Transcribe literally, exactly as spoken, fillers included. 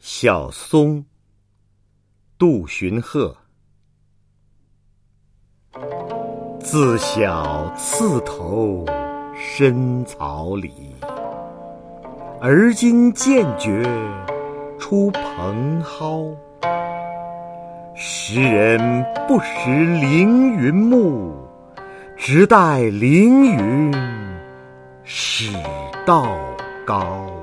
小松，杜荀鹤。自小刺头深草里，而今渐觉出蓬蒿。时人不识凌云木，直待凌云始道高。